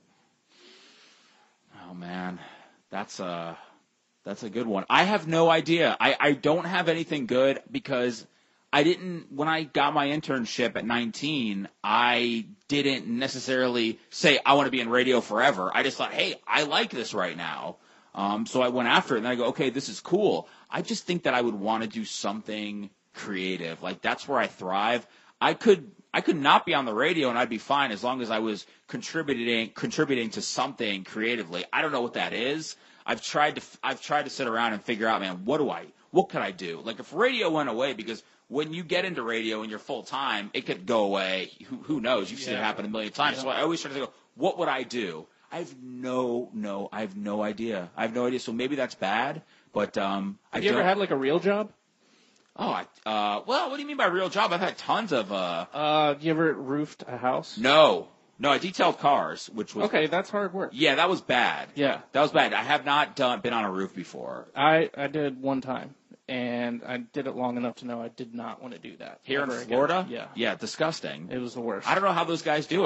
Oh man, that's a that's a good one. I have no idea. I, I don't have anything good because I didn't when I got my internship at nineteen, I didn't necessarily say I want to be in radio forever. I just thought, hey, I like this right now. Um, so I went after it and I go, okay, this is cool. I just think that I would want to do something creative. Like that's where I thrive. I could I could not be on the radio and I'd be fine as long as I was contributing contributing to something creatively. I don't know what that is. I've tried to I've tried to sit around and figure out, man, what do I what could I do? Like if radio went away, because when you get into radio and you're full time, it could go away. Who, who knows? You've seen Yeah. it happen a million times. Yeah. So I always try to go, what would I do? I have no no I have no idea. I have no idea. So maybe that's bad, but um Have I you ever don't- had like a real job? Oh, I, uh, well, what do you mean by real job? I've had tons of, uh, Uh, you ever roofed a house? no, no, I detailed cars, which was, Okay, that's hard work. yeah, that was bad. Yeah. That was bad. I have not done, been on a roof before. I, I did one time, and I did it long enough to know I did not want to do that. Here in ever again. Florida? Yeah. Yeah, disgusting. It was the worst. I don't know how those guys do it.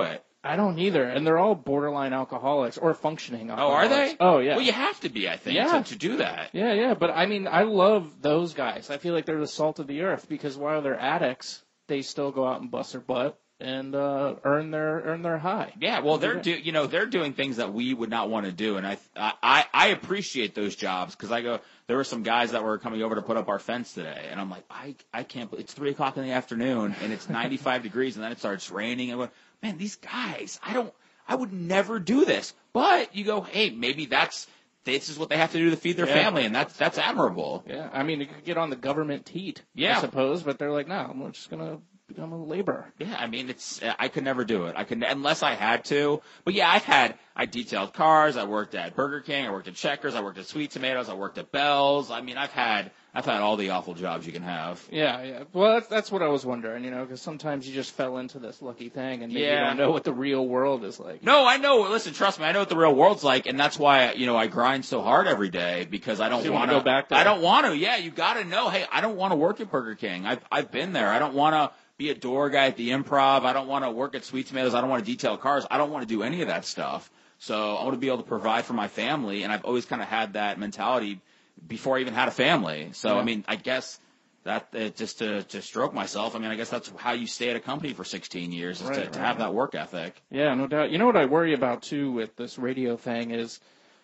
I don't either, and they're all borderline alcoholics or functioning Oh, alcoholics. are they? Oh, yeah. Well, you have to be, I think, Yeah. to, to do that. Yeah, yeah, but I mean, I love those guys. I feel like they're the salt of the earth because while they're addicts, they still go out and bust their butt and uh, earn their earn their high. Yeah, well, they're do you know they're doing things that we would not want to do, and I I I appreciate those jobs because I go. There were some guys that were coming over to put up our fence today, and I'm like, I I can't. It's three o'clock in the afternoon, and it's ninety-five degrees, and then it starts raining, and I go, man, these guys, I don't, I would never do this. But you go, hey, maybe that's this is what they have to do to feed their Yeah. family, and that's that's admirable. Yeah, I mean, you could get on the government teat, Yeah. I suppose, but they're like, no, I'm just gonna become a laborer. Yeah, I mean, it's I could never do it. I could unless I had to. But yeah, I've had I detailed cars. I worked at Burger King. I worked at Checkers. I worked at Sweet Tomatoes. I worked at Bell's. I mean, I've had I've had all the awful jobs you can have. Yeah, yeah. Well, that's, that's what I was wondering, you know, because sometimes you just fell into this lucky thing, and maybe Yeah. you don't know what the real world is like. No, I know. Listen, trust me. I know what the real world's like, and that's why you know I grind so hard every day because I don't So you want wanna go back there? I don't want to. Yeah, you got to know. Hey, I don't want to work at Burger King. I've I've been there. I don't want to be a door guy at the Improv. I don't want to work at Sweet Tomatoes. I don't want to detail cars. I don't want to do any of that stuff. So I want to be able to provide for my family, and I've always kind of had that mentality before I even had a family. So Yeah. I mean, I guess. That uh, just to, to stroke myself. I mean, I guess that's how you stay at a company for sixteen years is Right, to, right. to have that work ethic. Yeah, no doubt. You know what I worry about, too, with this radio thing is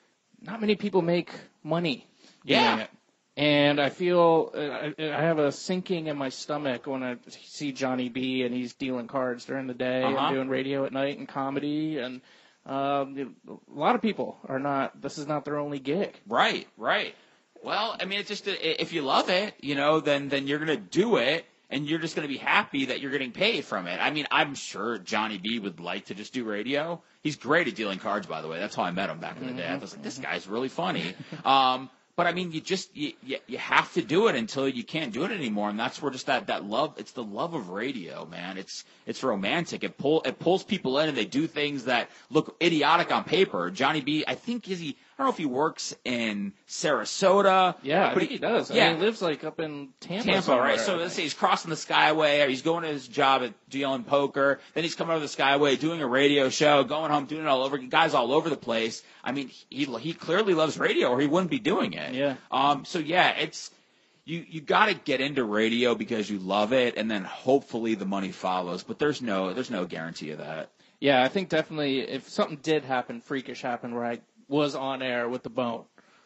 not many people make money doing Yeah. it. And I feel uh, I, I have a sinking in my stomach when I see Johnny B and he's dealing cards during the day Uh-huh. and doing radio at night and comedy. And um, you know, a lot of people are not, this is not their only gig. Right, right. Well, I mean, it's just if you love it, you know, then then you're gonna do it, and you're just gonna be happy that you're getting paid from it. I mean, I'm sure Johnny B would like to just do radio. He's great at dealing cards, by the way. That's how I met him back in the day. I was like, this guy's really funny. Um, but I mean, you just you, you you have to do it until you can't do it anymore, and that's where just that that love. It's the love of radio, man. It's it's romantic. It pull it pulls people in, and they do things that look idiotic on paper. Johnny B, I think is he. I don't know if he works in Sarasota. Yeah, I but think he does. I Yeah, mean, he lives like up in Tampa. Tampa, somewhere, right? I So think. let's say he's crossing the Skyway, or he's going to his job at dealing poker. Then he's coming over the Skyway, doing a radio show, going home, doing it all over. Guys all over the place. I mean, he he clearly loves radio, or he wouldn't be doing it. Yeah. Um. So yeah, it's you you got to get into radio because you love it, and then hopefully the money follows. But there's no there's no guarantee of that. Yeah, I think definitely if something did happen, freakish happen, where I was on air with the bone,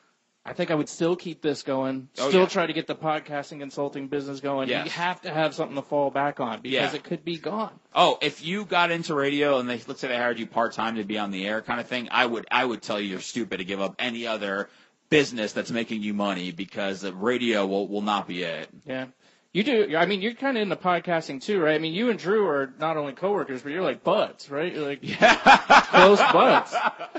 I think I would still keep this going, Oh, still yeah. try to get the podcasting consulting business going. Yes. You have to have something to fall back on because Yeah. it could be gone. Oh, if you got into radio and they let's say they hired you part time to be on the air kind of thing, I would I would tell you you're stupid to give up any other business that's making you money because the radio will, will not be it. Yeah. You do. I mean, you're kind of into podcasting too, right? I mean, you and Drew are not only coworkers, but you're like buds, right? You're like close buds.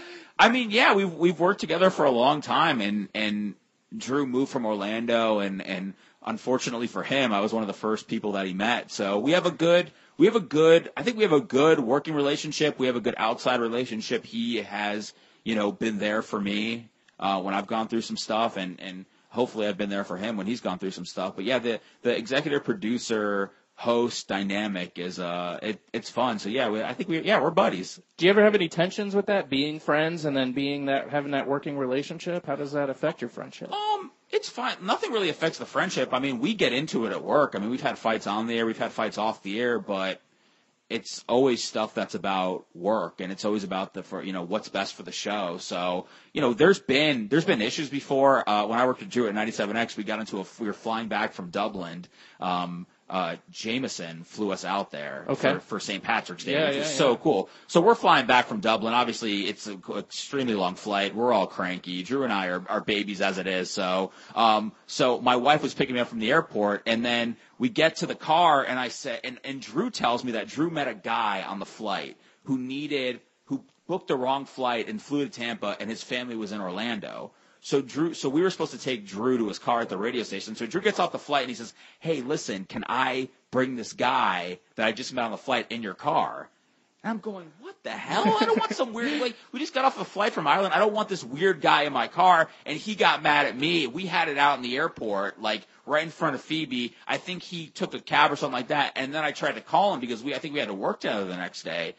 I mean, yeah, we've we've worked together for a long time, and and Drew moved from Orlando, and and unfortunately for him, I was one of the first people that he met. So we have a good we have a good I think we have a good working relationship. We have a good outside relationship. He has you know been there for me uh, when I've gone through some stuff, and and hopefully I've been there for him when he's gone through some stuff. But yeah, the the executive producer host dynamic is uh it, it's fun. So yeah, we, I think we yeah we're buddies. Do you ever have any tensions with that, being friends and then being that having that working relationship? How does that affect your friendship? Um, it's fine. Nothing really affects the friendship. I mean, we get into it at work. I mean, we've had fights on the air, we've had fights off the air, but it's always stuff that's about work, and it's always about the for you know what's best for the show. So you know, there's been there's been issues before. Uh, when I worked with Drew at ninety-seven X, we got into a we were flying back from Dublin. Um, uh, Jameson flew us out there Okay. for, for Saint Patrick's Day, Yeah, which yeah, was yeah. so cool. So we're flying back from Dublin. Obviously, it's an extremely long flight. We're all cranky. Drew and I are, are babies as it is. So, um, so my wife was picking me up from the airport, and then we get to the car, and I said, and, and Drew tells me that Drew met a guy on the flight who needed, who booked the wrong flight and flew to Tampa, and his family was in Orlando. So Drew, so we were supposed to take Drew to his car at the radio station. So Drew gets off the flight and he says, "Hey, listen, can I bring this guy that I just met on the flight in your car?" And I'm going, "What the hell? I don't want some weird, like, we just got off a flight from Ireland. I don't want this weird guy in my car." And he got mad at me. We had it out in the airport, like, right in front of Phoebe. I think he took a cab or something like that. And then I tried to call him because we, I think we had to work together the next day.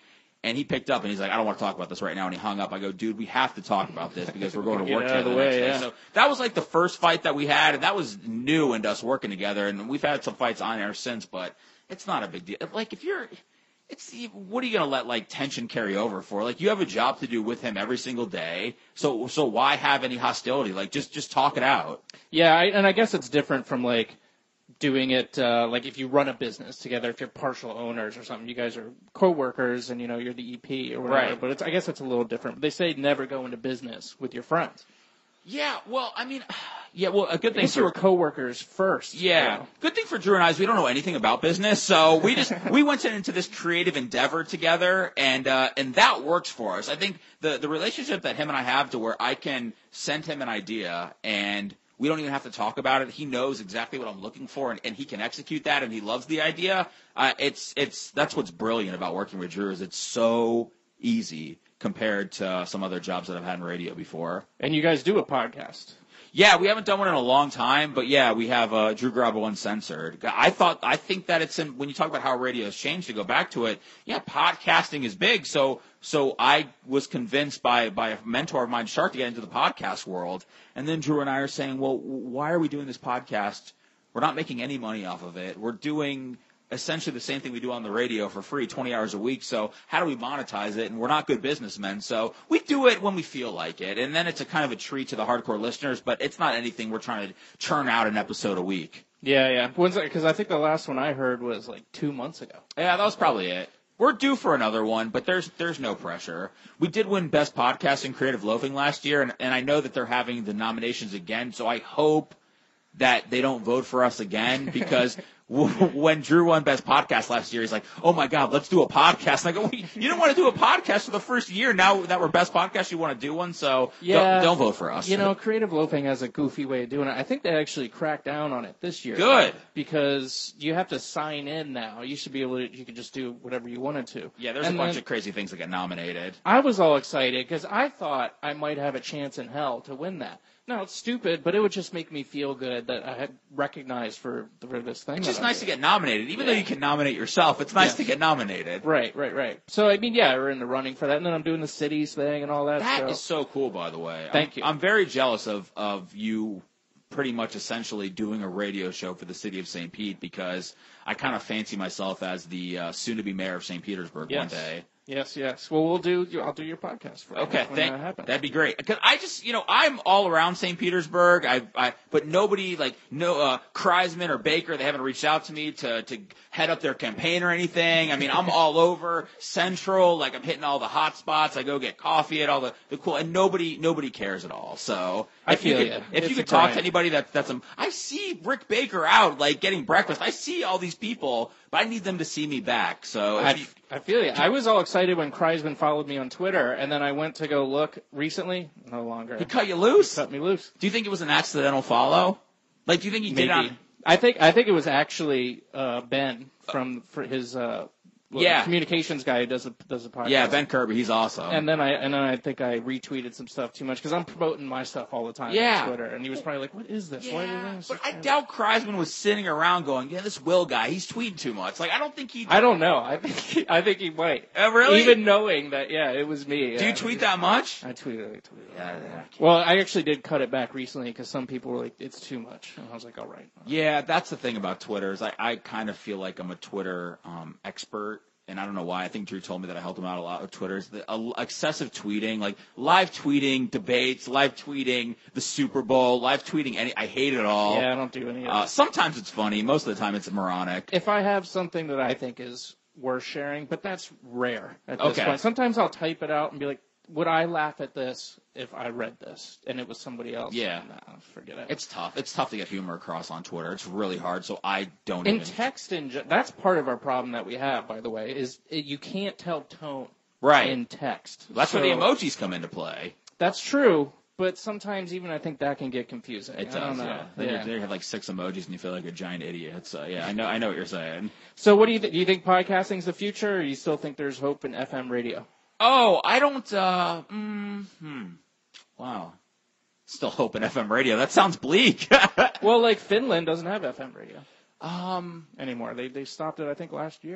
And he picked up and he's like, I don't want to talk about this right now. And he hung up. I go, dude, we have to talk about this because we're going to Get work out of together the the next way, day. yeah. So that was like the first fight that we had, and that was new into us working together. And we've had some fights on air since, but it's not a big deal. Like, if you're, it's, what are you going to let, like, tension carry over for? Like, you have a job to do with him every single day. So, so why have any hostility? Like, just, just talk it out. Yeah, I, and I guess it's different from, like, doing it, uh, like if you run a business together, if you're partial owners or something, you guys are co-workers and, you know, you're the E P or whatever. Right. But it's, I guess it's a little different. They say never go into business with your friends. Yeah, well, I mean, yeah, well, a good I thing guess you for were co-workers first. Yeah. So. Good thing for Drew and I is we don't know anything about business, so we just we went into this creative endeavor together, and uh, and that works for us. I think the the relationship that him and I have to where I can send him an idea and we don't even have to talk about it. He knows exactly what I'm looking for, and, and he can execute that, and he loves the idea. Uh, it's it's that's what's brilliant about working with Drew is it's so easy compared to some other jobs that I've had in radio before. And you guys do a podcast. Yeah, we haven't done one in a long time, but yeah, we have uh, Drew Garabo Uncensored. I thought, I think that it's in, when you talk about how radio has changed, to go back to it, yeah, podcasting is big. So, so I was convinced by, by a mentor of mine, Shark, to get into the podcast world. And then Drew and I are saying, well, why are we doing this podcast? We're not making any money off of it. We're doing essentially the same thing we do on the radio for free, twenty hours a week. So how do we monetize it? And we're not good businessmen. So we do it when we feel like it. And then it's a kind of a treat to the hardcore listeners, but it's not anything we're trying to churn out an episode a week. Yeah, yeah. Because I think the last one I heard was like two months ago. Yeah, that was probably it. We're due for another one, but there's there's no pressure. We did win Best Podcast in Creative Loafing last year, and, and I know that they're having the nominations again, so I hope that they don't vote for us again because when Drew won Best Podcast last year, he's like, oh, my God, let's do a podcast. And I go, well, you didn't want to do a podcast for the first year. Now that we're Best Podcast, you want to do one, so yeah, don't, don't vote for us. You know, Creative Loafing has a goofy way of doing it. I think they actually cracked down on it this year. Good. Because you have to sign in now. You should be able to, you could just do whatever you wanted to. Yeah, there's and a bunch then, of crazy things that get nominated. I was all excited because I thought I might have a chance in hell to win that. No, it's stupid, but it would just make me feel good that I had recognized for, for this thing. It's just nice to get nominated. Even yeah. though you can nominate yourself, it's nice yeah. to get nominated. Right, right, right. So, I mean, yeah, we're in the running for that, and then I'm doing the cities thing and all that. That so. is so cool, by the way. Thank I'm, you. I'm very jealous of, of you pretty much essentially doing a radio show for the city of Saint Pete because I kind of fancy myself as the uh, soon-to-be mayor of Saint Petersburg yes. one day. Yes, yes. Well, we'll do. I'll do your podcast for you. Okay, when thank, that happens. that'd be great. Because I just, you know, I'm all around Saint Petersburg. I, I, but nobody like no uh, Kreisman or Baker. They haven't reached out to me to to head up their campaign or anything. I mean, I'm all over Central. Like I'm hitting all the hot spots. I go get coffee at all the, the cool, and nobody nobody cares at all. So I if feel you could, you. if It's you could a talk grind. to anybody that that's um, I see Rick Baker out like getting breakfast. I see all these people, but I need them to see me back. So if I, you, I feel you. I was all excited when Kreisman followed me on Twitter, and then I went to go look recently. No longer. he cut you loose. He cut me loose. Do you think it was an accidental follow? Like, do you think he Maybe. did it on? I think I think it was actually uh, Ben from for his uh, Yeah. communications guy who does a does a podcast. Yeah, Ben Kirby, he's awesome. And then I and then I think I retweeted some stuff too much because I'm promoting my stuff all the time Yeah. on Twitter, and he was probably like, "What is this? Why are you doing this?" but I doubt Kreisman was sitting around going, "Yeah, this Will guy, he's tweeting too much." Like, I don't think he. I don't know. I think he, I think he might. Uh, really? Even knowing that, yeah, it was me. Do yeah. you tweet that much? I tweeted. I tweeted. Yeah, yeah. Well, I actually did cut it back recently because some people were like, "It's too much," and I was like, "All right." Yeah, that's the thing about Twitter is I, I kind of feel like I'm a Twitter um, expert. And I don't know why. I think Drew told me that I helped him out a lot with Twitter. Is the uh, excessive tweeting, like live tweeting debates, live tweeting the Super Bowl, live tweeting any. I hate it all. Yeah, I don't do any of Uh, that. sometimes it's funny. Most of the time it's moronic. If I have something that I think is worth sharing, but that's rare at this Okay. point. Sometimes I'll type it out and be like, would I laugh at this if I read this and it was somebody else? Yeah. Nah, forget it. It's tough. It's tough to get humor across on Twitter. It's really hard, so I don't in even. text, in ge- that's part of our problem that we have, by the way, is it, you can't tell tone Right. in text. That's So- where the emojis come into play. That's true, but sometimes even I think that can get confusing. It I don't does, know. yeah. Then, Yeah. You're, then you have like six emojis and you feel like a giant idiot. So yeah, I know, I know what you're saying. So what do you th- do? You think podcasting's the future, or do you still think there's hope in F M radio? Oh, I don't. uh mm, Hmm. Wow. Still hoping F M radio. That sounds bleak. Well, like Finland doesn't have F M radio um. anymore. They they stopped it, I think, last year.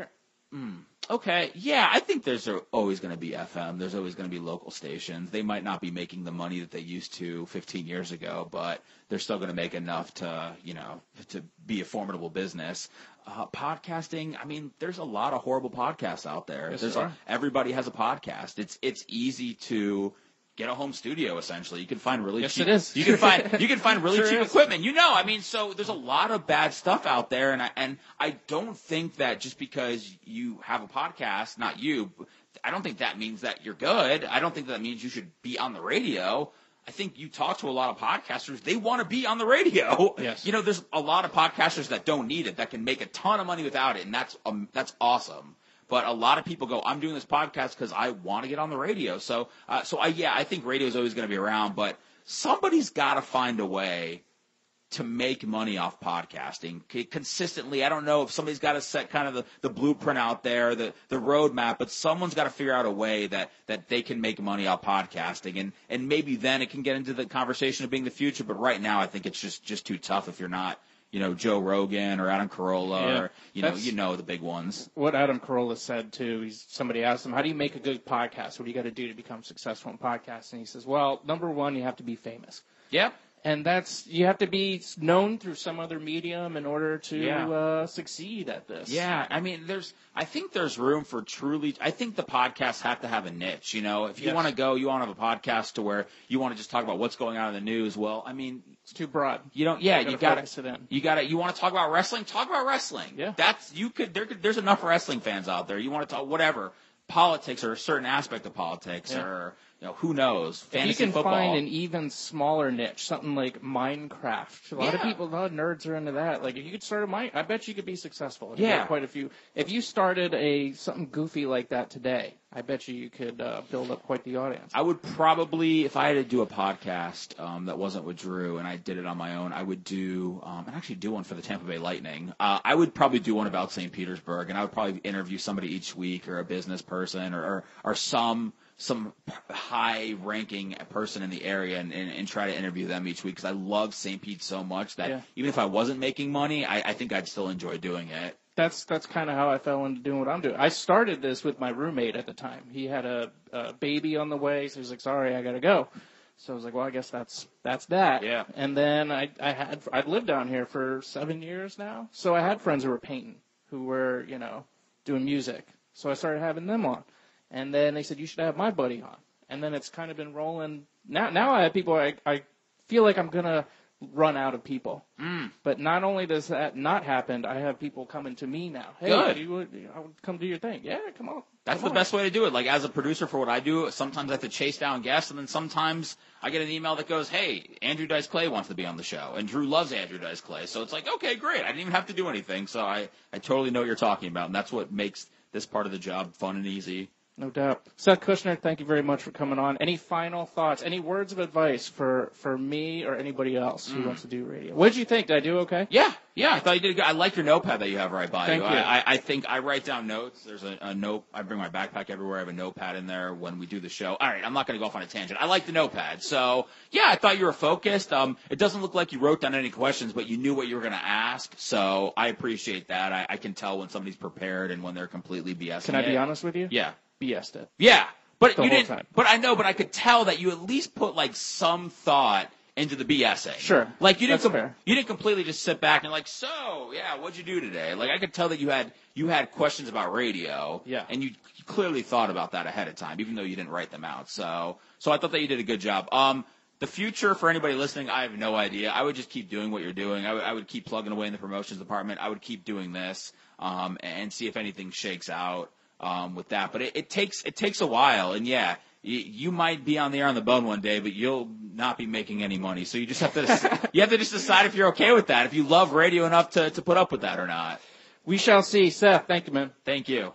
Mm, okay, yeah, I think there's a, always going to be F M. There's always going to be local stations. They might not be making the money that they used to fifteen years ago, but they're still going to make enough to, you know, to be a formidable business. Uh, podcasting, I mean, there's a lot of horrible podcasts out there. Yes, there's there a, are. everybody has a podcast. It's it's easy to get a home studio. Essentially, you can find really Yes, cheap. it is. You can find you can find really Sure cheap is. equipment. You know, I mean, so there's a lot of bad stuff out there, and I, and I don't think that just because you have a podcast, not you, I don't think that means that you're good. I don't think that means you should be on the radio. I think you talk to a lot of podcasters, they want to be on the radio. Yes. You know, there's a lot of podcasters that don't need it, that can make a ton of money without it, and that's um, that's awesome. But a lot of people go, I'm doing this podcast because I want to get on the radio. So, uh, so I, yeah, I think radio is always going to be around, but somebody's got to find a way to make money off podcasting c- consistently. I don't know if somebody's got to set kind of the, the blueprint out there, the, the roadmap, but someone's got to figure out a way that, that they can make money off podcasting. And, and maybe then it can get into the conversation of being the future. But right now, I think it's just, just too tough if you're not, you know, Joe Rogan or Adam Carolla Yeah, or, you know, that's- you know, the big ones. What Adam Carolla said too, he's, somebody asked him, how do you make a good podcast? What do you got to do to become successful in podcasting? He says, well, number one, you have to be famous. Yep. And that's, you have to be known through some other medium in order to Yeah. uh, succeed at this. Yeah, I mean, there's. I think there's room for truly. I think the podcasts have to have a niche. You know, if you Yes. want to go, you want to have a podcast to where you want to just talk about what's going on in the news. Well, I mean, It's too broad. you don't. Yeah, Gotta you got focus it in. You got to. You want to talk about wrestling? Talk about wrestling. Yeah. That's you could. There could. There's enough wrestling fans out there. You want to talk whatever politics or a certain aspect of politics Yeah. or you know who knows If you fantasy can football. find an even smaller niche, something like Minecraft. A lot of Yeah. people, a lot of nerds are into that. Like, if you could start a mine, I bet you could be successful. You Yeah. got quite a few. If you started a something goofy like that today, I bet you you could uh, build up quite the audience. I would probably, if I had to do a podcast um, that wasn't with Drew and I did it on my own, I would do, um, and actually do one for the Tampa Bay Lightning. Uh, I would probably do one about Saint Petersburg, and I would probably interview somebody each week, or a business person, or or, or some some high-ranking person in the area, and, and, and try to interview them each week, because I love Saint Pete so much that Yeah. even if I wasn't making money, I, I think I'd still enjoy doing it. That's that's kind of how I fell into doing what I'm doing. I started this with my roommate at the time. He had a, a baby on the way, so he was like, "Sorry, I gotta go." So I was like, "Well, I guess that's that's that." Yeah. And then I I had I'd lived down here for seven years now, so I had friends who were painting, who were you know doing music. So I started having them on, and then they said you should have my buddy on, and then it's kind of been rolling. Now now I have people. I I feel like I'm gonna run out of people. Mm. But not only does that not happen, I have people coming to me now. Hey, Good. you would, I would come do your thing. Yeah, come on. That's come the on. best way to do it. Like, as a producer for what I do, sometimes I have to chase down guests, and then sometimes I get an email that goes, hey, Andrew Dice Clay wants to be on the show, and Drew loves Andrew Dice Clay. So it's like, okay, great. I didn't even have to do anything. So I, I totally know what you're talking about, and that's what makes this part of the job fun and easy. No doubt. Seth Kushner, thank you very much for coming on. Any final thoughts? Any words of advice for, for me or anybody else who Mm. wants to do radio? What did you think? Did I do okay? Yeah, yeah, I thought you did good. I like your notepad that you have right by Thank you. you. I, I, I think I write down notes. There's a, a note. I bring my backpack everywhere. I have a notepad in there when we do the show. All right, I'm not going to go off on a tangent. I like the notepad. So, yeah, I thought you were focused. Um, it doesn't look like you wrote down any questions, but you knew what you were going to ask. So I appreciate that. I, I can tell when somebody's prepared and when they're completely BSing Can I be it. honest with you? Yeah. B S'd it. Yeah, but The you whole didn't. time. But I know, but I could tell that you at least put like some thought into the BSing. Sure. Like you didn't. That's com- fair. You didn't completely just sit back and like, so yeah, what'd you do today? Like I could tell that you had you had questions about radio. Yeah. And you, you clearly thought about that ahead of time, even though you didn't write them out. So so I thought that you did a good job. Um. The future for anybody listening, I have no idea. I would just keep doing what you're doing. I would- I would keep plugging away in the promotions department. I would keep doing this um, and see if anything shakes out um, with that. But it, it takes it takes a while, and yeah, you, you might be on the air on the bone one day, but you'll not be making any money. So you just have to you have to just decide if you're okay with that, if you love radio enough to to put up with that or not. We shall see. Seth, thank you, man. Thank you.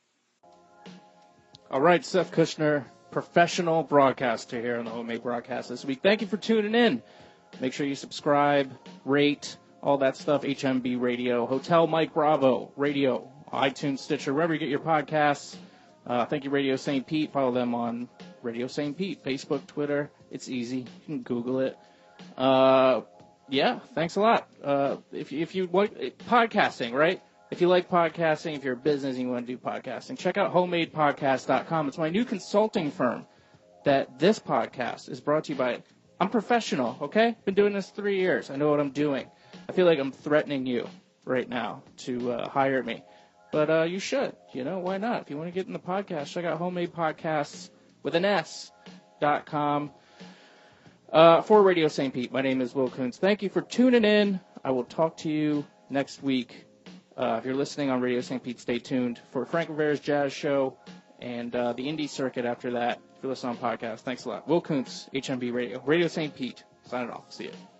All right, Seth Kushner, professional broadcaster here on the Homemade Broadcast this week. Thank you for tuning in. Make sure you subscribe, rate, all that stuff. H M B Radio, Hotel Mike Bravo Radio, iTunes, Stitcher, wherever you get your podcasts. Uh, thank you, Radio Saint Pete. Follow them on Radio Saint Pete, Facebook, Twitter. It's easy. You can Google it. Uh, yeah, thanks a lot. Uh, if, if you want podcasting, right? If you like podcasting, if you're a business and you want to do podcasting, check out homemade podcast dot com. It's my new consulting firm that this podcast is brought to you by. I'm professional, okay? Been doing this three years. I know what I'm doing. I feel like I'm threatening you right now to uh, hire me. But uh, you should. You know, why not? If you want to get in the podcast, check out homemade podcasts with an S dot com. Uh, for Radio Saint Pete, my name is Will Kuntz. Thank you for tuning in. I will talk to you next week. Uh, if you're listening on Radio Saint Pete, stay tuned for Frank Rivera's Jazz Show and uh, the Indie Circuit after that. If you listen on podcast, thanks a lot. Will Kuntz, H M B Radio. Radio Saint Pete. Signing off. See you.